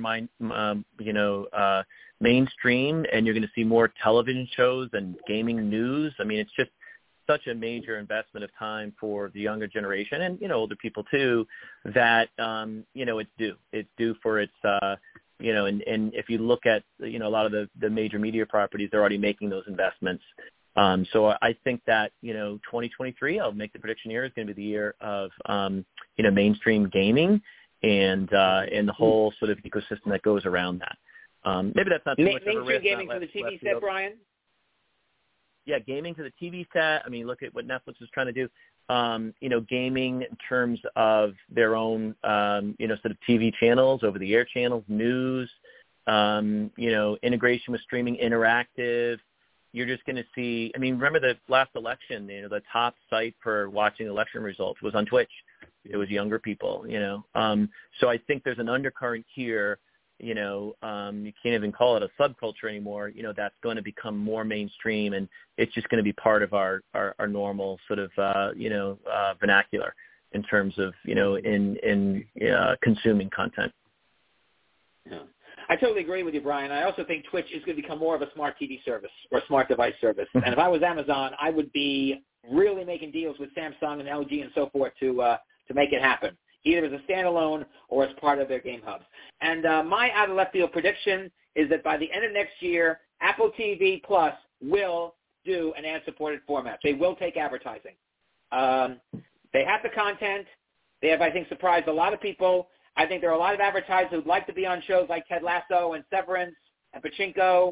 mainstream, and you're going to see more television shows and gaming news. I mean, it's just such a major investment of time for the younger generation and, older people too, that, it's due. It's due for its, and if you look at, a lot of the major media properties, they're already making those investments. So I think that, 2023, I'll make the prediction here, is going to be the year of, mainstream gaming and the whole sort of ecosystem that goes around that. Maybe that's not too much of a risk. Mainstream gaming to the TV set, Brian? Yeah, gaming to the TV set. I mean, look at what Netflix is trying to do. Gaming in terms of their own, sort of TV channels, over-the-air channels, news, integration with streaming, interactive. You're just going to see, I mean, remember the last election, the top site for watching election results was on Twitch. It was younger people, So I think there's an undercurrent here, you can't even call it a subculture anymore, that's going to become more mainstream, and it's just going to be part of our normal sort of, vernacular in terms of, in consuming content. Yeah. I totally agree with you, Brian. I also think Twitch is going to become more of a smart TV service or a smart device service. And if I was Amazon, I would be really making deals with Samsung and LG and so forth to make it happen, either as a standalone or as part of their game hubs. And my out-of-left-field prediction is that by the end of next year, Apple TV Plus will do an ad-supported format. They will take advertising. They have the content. They have, I think, surprised a lot of people. I think there are a lot of advertisers who would like to be on shows like Ted Lasso and Severance and Pachinko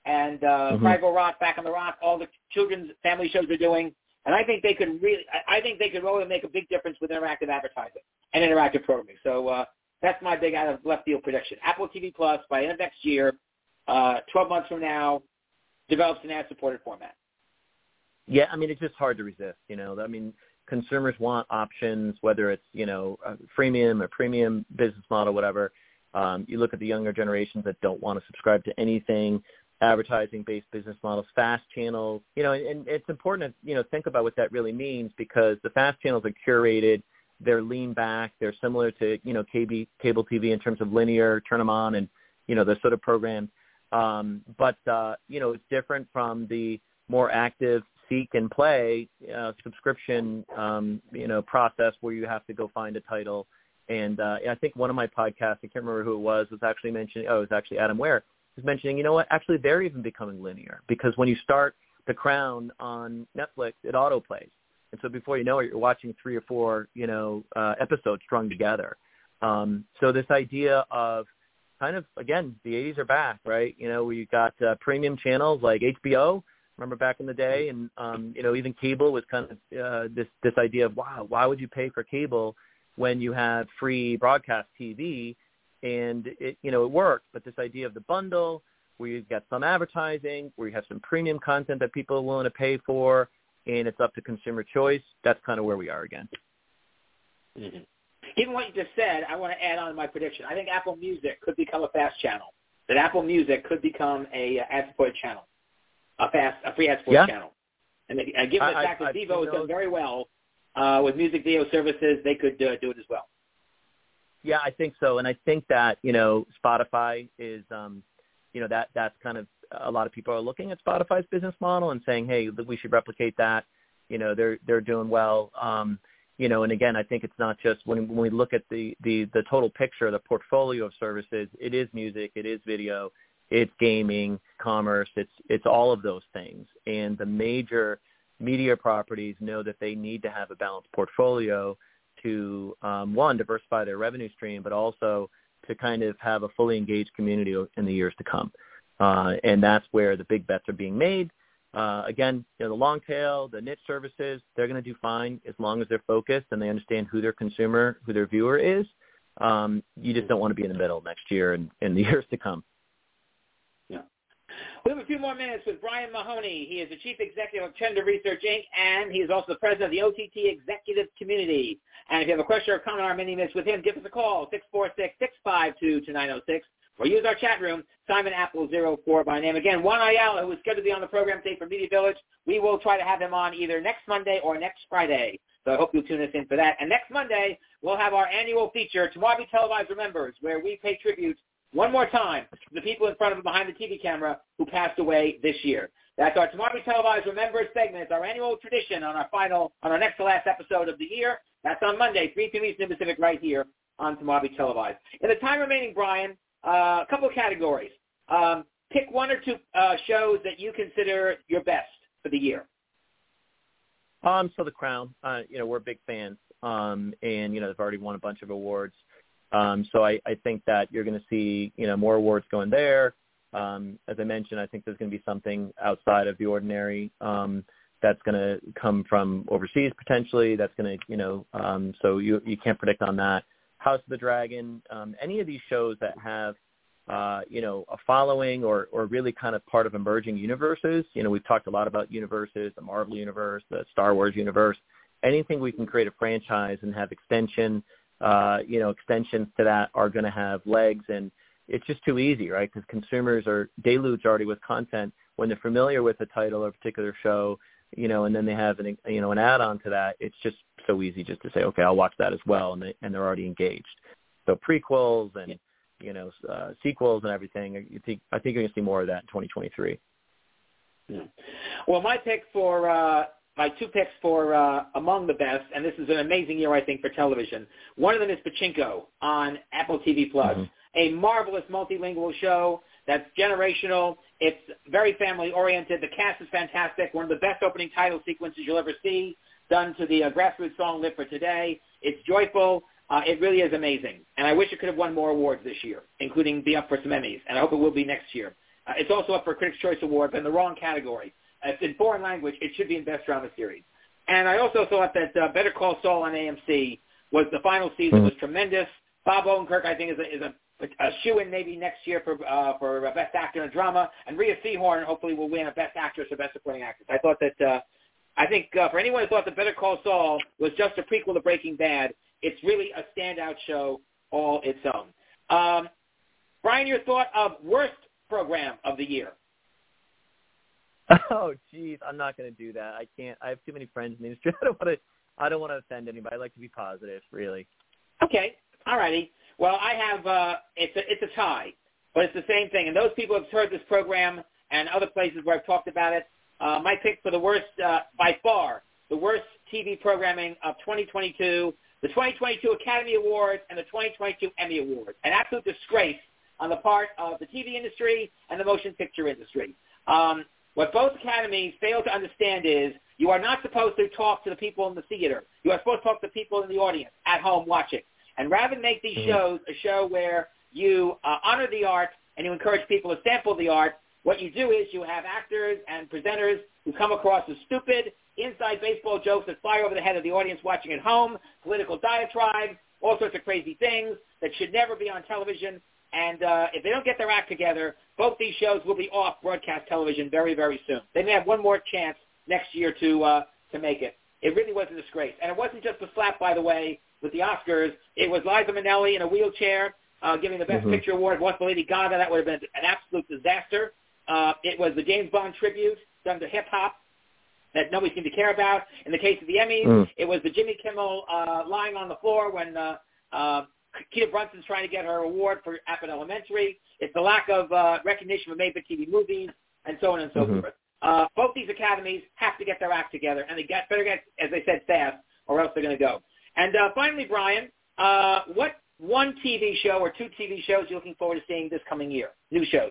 and Private Rock, Back on the Rock, all the children's family shows they're doing. And I think they could really make a big difference with interactive advertising and interactive programming. So that's my big out of left field prediction. Apple TV Plus by end of next year, 12 months from now, develops an ad-supported format. Yeah, I mean, it's just hard to resist, I mean, consumers want options, whether it's, a freemium or premium business model, whatever. You look at the younger generations that don't want to subscribe to anything, advertising-based business models, fast channels, and it's important to, think about what that really means, because the fast channels are curated, they're lean back, they're similar to, cable TV in terms of linear, turn them on and, they're sort of programmed. But it's different from the more active seek and play subscription, process where you have to go find a title. And I think one of my podcasts, I can't remember who it was actually mentioning, it was actually Adam Ware, was mentioning, actually they're even becoming linear, because when you start The Crown on Netflix, it autoplays. And so before you know it, you're watching 3 or 4, episodes strung together. So this idea of kind of, again, the 80s are back, right? Where you got premium channels like HBO, remember back in the day, and, even cable was kind of this idea of, wow, why would you pay for cable when you have free broadcast TV? And it worked, but this idea of the bundle, where you've got some advertising, where you have some premium content that people are willing to pay for, and it's up to consumer choice, that's kind of where we are again. Mm-hmm. Given what you just said, I want to add on to my prediction. I think Apple Music could become a fast channel. That Apple Music could become a ad-supported channel, a free ad-supported channel. And given the fact that Vivo has done very well with music video services, they could do it as well. Yeah, I think so. And I think that, Spotify is, that's kind of, a lot of people are looking at Spotify's business model and saying, hey, we should replicate that. They're doing well. And again, I think it's not just when we look at the total picture, the portfolio of services, it is music, it is video, it's gaming, commerce, it's all of those things. And the major media properties know that they need to have a balanced portfolio to, one, diversify their revenue stream, but also to kind of have a fully engaged community in the years to come. And that's where the big bets are being made. Again, the long tail, the niche services, they're going to do fine as long as they're focused and they understand who their consumer, who their viewer is. You just don't want to be in the middle next year and the years to come. Yeah. We have a few more minutes with Brian Mahoney. He is the Chief Executive of Trender Research, Inc., and he is also the President of the OTT Executive Community. And if you have a question or comment on our mini minutes with him, give us a call, 646-652-2906, or use our chat room, Simon Apple 04 by name. Again, Juan Ayala, who is scheduled to be on the program today for Media Village, we will try to have him on either next Monday or next Friday. So I hope you'll tune us in for that. And next Monday, we'll have our annual feature, Tomorrow Televised Remembers, where we pay tribute one more time to the people in front of and behind the TV camera who passed away this year. That's our Tomorrow Televised Remembers segment. It's our annual tradition on our next to last episode of the year. That's on Monday, 3 p.m. Eastern Pacific, right here on Tomorrow Televised. In the time remaining, Brian, a couple of categories. Pick one or two shows that you consider your best for the year. So The Crown, we're big fans, and they've already won a bunch of awards. So I think that you're going to see more awards going there. As I mentioned, I think there's going to be something outside of the ordinary that's going to come from overseas potentially. That's going to so you can't predict on that. House of the Dragon, any of these shows that have, a following or really kind of part of emerging universes. We've talked a lot about universes, the Marvel universe, the Star Wars universe, anything we can create a franchise and have extensions to that are going to have legs. And it's just too easy, right? Because consumers are deluged already with content when they're familiar with a title or a particular show, and then they have an add-on to that. It's just so easy just to say, okay, I'll watch that as well, and they're already engaged. So prequels and sequels and everything. I think you're going to see more of that in 2023. Yeah. Well, my two picks for among the best, and this is an amazing year, I think, for television. One of them is Pachinko on Apple TV Plus, a marvelous multilingual show that's generational. It's very family-oriented. The cast is fantastic. One of the best opening title sequences you'll ever see, done to the grassroots song Live for Today. It's joyful. It really is amazing. And I wish it could have won more awards this year, including be up for some Emmys. And I hope it will be next year. It's also up for a Critics' Choice Award, but in the wrong category. It's in foreign language. It should be in Best Drama Series. And I also thought that Better Call Saul on AMC was the final season was tremendous. Bob Odenkirk, I think, is a shoo-in maybe next year for Best Actor in a Drama, and Rhea Seehorn hopefully will win a Best Actress or Best Supporting Actress. I thought that I think for anyone who thought that Better Call Saul was just a prequel to Breaking Bad, it's really a standout show all its own. Brian, your thought of worst program of the year? Oh, geez, I'm not going to do that. I can't. I have too many friends in the industry. I don't want to offend anybody. I like to be positive, really. Okay, all righty. Well, I have it's a tie, but it's the same thing. And those people who have heard this program and other places where I've talked about it, my pick for the worst, by far, the worst TV programming of 2022, the 2022 Academy Awards and the 2022 Emmy Awards. An absolute disgrace on the part of the TV industry and the motion picture industry. What both academies fail to understand is you are not supposed to talk to the people in the theater. You are supposed to talk to the people in the audience at home watching. And rather than make these shows a show where you honor the art and you encourage people to sample the art, what you do is you have actors and presenters who come across as stupid, inside baseball jokes that fly over the head of the audience watching at home, political diatribes, all sorts of crazy things that should never be on television. And if they don't get their act together, both these shows will be off broadcast television very, very soon. They may have one more chance next year to make it. It really was a disgrace. And it wasn't just a slap, by the way, with the Oscars. It was Liza Minnelli in a wheelchair giving the Best Picture Award. If it wasn't for Lady Gaga, that would have been an absolute disaster. It was the James Bond tribute done to hip-hop that nobody seemed to care about. In the case of the Emmys, it was the Jimmy Kimmel lying on the floor when Keita Brunson's trying to get her award for Abbott Elementary. It's the lack of recognition for made-for-TV movies, and so on and so forth. Both these academies have to get their act together, and they better get, as I said, fast, or else they're going to go. And finally, Brian, what one TV show or two TV shows you're looking forward to seeing this coming year? New shows.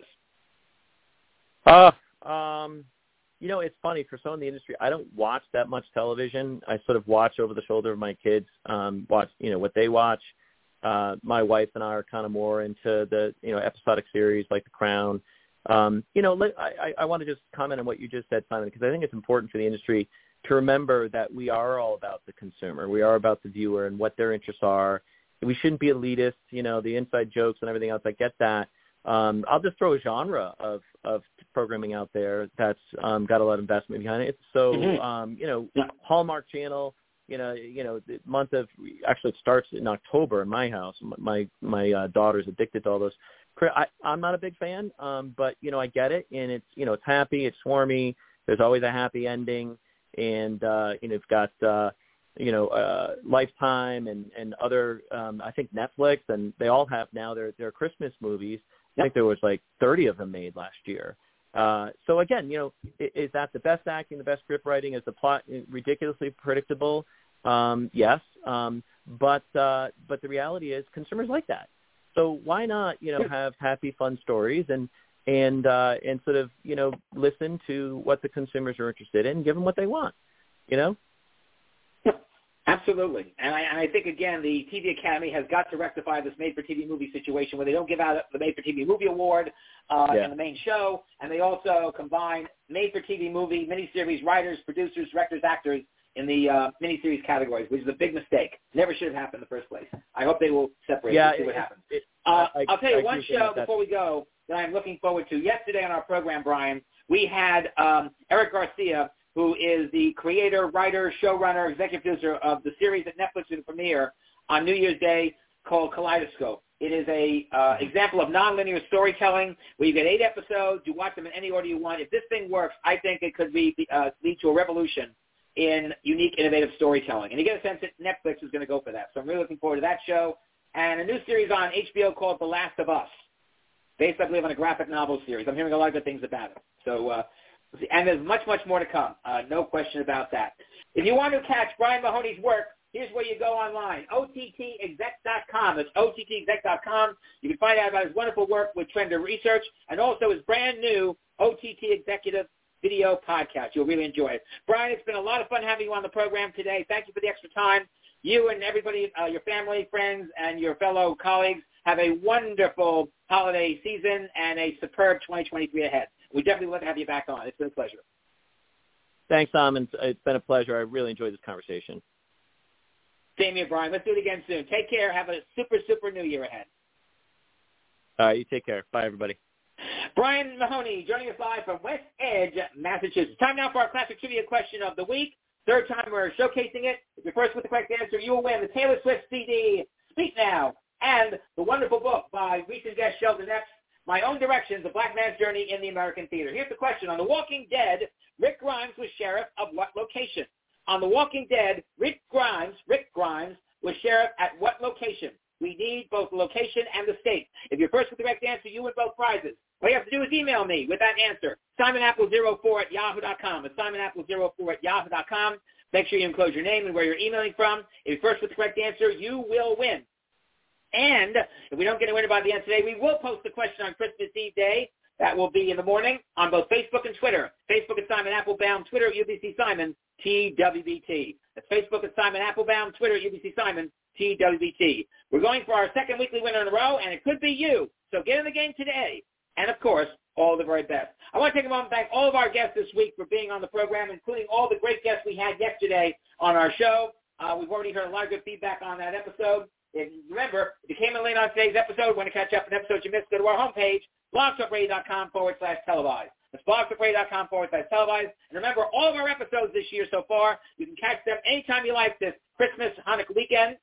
You know, it's funny. For some in the industry, I don't watch that much television. I sort of watch over the shoulder of my kids, watch, what they watch. My wife and I are kind of more into the, episodic series like The Crown. I want to just comment on what you just said, Simon, because I think it's important for the industry to remember that we are all about the consumer. We are about the viewer and what their interests are. We shouldn't be elitist, the inside jokes and everything else. I get that. I'll just throw a genre of programming out there that's got a lot of investment behind it. So, Hallmark Channel, the month of, actually it starts in October in my house. My daughter's addicted to all those. I'm not a big fan, but, I get it. And it's, it's happy, it's swarmy. There's always a happy ending. And, it's got, Lifetime and other, I think Netflix, and they all have now their Christmas movies. I think there was like 30 of them made last year. So again, is that the best acting, the best script writing? Is the plot ridiculously predictable? Yes. But the reality is consumers like that. So why not, have happy, fun stories and sort of, listen to what the consumers are interested in and give them what they want, Absolutely. And I think, again, the TV Academy has got to rectify this made-for-TV movie situation where they don't give out the made-for-TV movie award in the main show, and they also combine made-for-TV movie, miniseries writers, producers, directors, actors in the miniseries categories, which is a big mistake. Never should have happened in the first place. I hope they will separate and see what happens. I'll tell you one show before we go that I'm looking forward to. Yesterday on our program, Brian, we had Eric Garcia, who is the creator, writer, showrunner, executive producer of the series that Netflix will premiere on New Year's Day called Kaleidoscope. It is a example of nonlinear storytelling where you get 8 episodes, you watch them in any order you want. If this thing works, I think it could lead to a revolution in unique, innovative storytelling. And you get a sense that Netflix is going to go for that. So I'm really looking forward to that show. And a new series on HBO called The Last of Us, based, I believe, on a graphic novel series. I'm hearing a lot of good things about it. So, and there's much, much more to come. No question about that. If you want to catch Brian Mahoney's work, here's where you go online, OTTexec.com. It's OTTexec.com. You can find out about his wonderful work with Trender Research and also his brand new OTT Executive Video Podcast. You'll really enjoy it. Brian, it's been a lot of fun having you on the program today. Thank you for the extra time. You and everybody, your family, friends, and your fellow colleagues, Have a wonderful holiday season and a superb 2023 ahead. We definitely want to have you back on. It's been a pleasure. Thanks, Tom. It's been a pleasure. I really enjoyed this conversation. Same here, Brian. Let's do it again soon. Take care. Have a super, super new year ahead. All right, you take care. Bye, everybody. Brian Mahoney joining us live from West Edge, Massachusetts. Time now for our classic trivia question of the week. Third time we're showcasing it. If you're first with the correct answer, you will win the Taylor Swift CD, Speak Now, and the wonderful book by recent guest Sheldon Epps, My Own Directions, A Black Man's Journey in the American Theater. Here's the question. On The Walking Dead, Rick Grimes was sheriff of what location? On The Walking Dead, Rick Grimes was sheriff at what location? We need both the location and the state. If you're first with the correct answer, you win both prizes. All you have to do is email me with that answer, SimonApple04@yahoo.com. It's SimonApple04@yahoo.com. Make sure you enclose your name and where you're emailing from. If you're first with the correct answer, you will win. And if we don't get a winner by the end today, we will post the question on Christmas Eve Day. That will be in the morning on both Facebook and Twitter. Facebook at Simon Applebaum, Twitter at UBC Simon, TWBT. That's Facebook at Simon Applebaum, Twitter at UBC Simon, TWBT. We're going for our second weekly winner in a row, and it could be you. So get in the game today. And, of course, all the very best. I want to take a moment to thank all of our guests this week for being on the program, including all the great guests we had yesterday on our show. We've already heard a lot of good feedback on that episode. And remember, if you came in late on today's episode, want to catch up on episodes you missed, go to our homepage, blogtalkradio.com/televised. That's blogtalkradio.com/televised. And remember, all of our episodes this year so far, you can catch them anytime you like this Christmas, Hanukkah weekend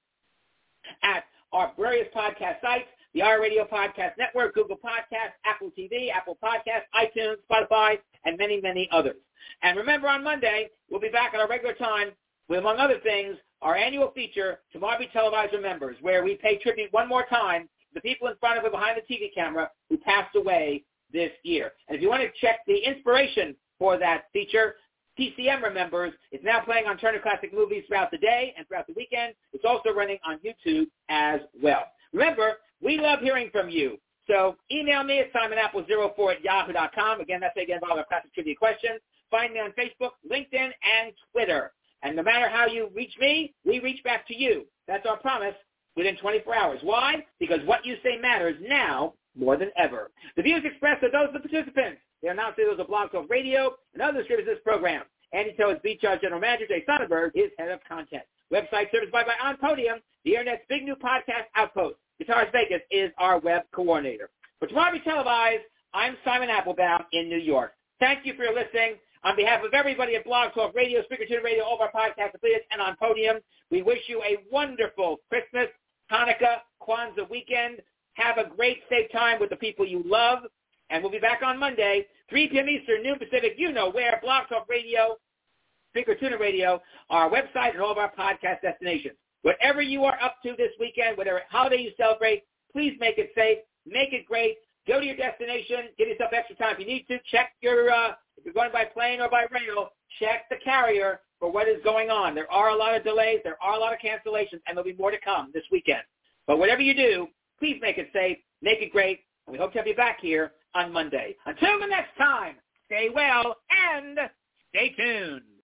at our various podcast sites, the iRadio Podcast Network, Google Podcasts, Apple TV, Apple Podcasts, iTunes, Spotify, and many, many others. And remember, on Monday, we'll be back at our regular time with, among other things, our annual feature, Tomorrow Be Televised Remembers, where we pay tribute one more time to the people in front of and behind the TV camera who passed away this year. And if you want to check the inspiration for that feature, TCM Remembers is now playing on Turner Classic Movies throughout the day and throughout the weekend. It's also running on YouTube as well. Remember, we love hearing from you. So email me at simonapple04@yahoo.com. Again, that's again about our classic trivia questions. Find me on Facebook, LinkedIn, and Twitter. And no matter how you reach me, we reach back to you. That's our promise within 24 hours. Why? Because what you say matters now more than ever. The views expressed are those of the participants. They are not those of Blog Talk Radio and other distributors of this program. Andy Toe is Beat Charge General Manager. Jay Sonnenberg is Head of Content. Website service by On Podium, the Internet's big new podcast outpost. Guitars Vegas is our web coordinator. For Tomorrow Be Televised, I'm Simon Applebaum in New York. Thank you for your listening. On behalf of everybody at Blog Talk Radio, Speaker Tune Radio, all of our podcast affiliates, and On Podium, we wish you a wonderful Christmas, Hanukkah, Kwanzaa weekend. Have a great, safe time with the people you love. And we'll be back on Monday, 3 p.m. Eastern, noon Pacific. You know where. Blog Talk Radio, Speaker Tune Radio, our website, and all of our podcast destinations. Whatever you are up to this weekend, whatever holiday you celebrate, please make it safe. Make it great. Go to your destination. Give yourself extra time if you need to. Check your, if you're going by plane or by rail, check the carrier for what is going on. There are a lot of delays. There are a lot of cancellations, and there'll be more to come this weekend. But whatever you do, please make it safe. Make it great. And we hope to have you back here on Monday. Until the next time, stay well and stay tuned.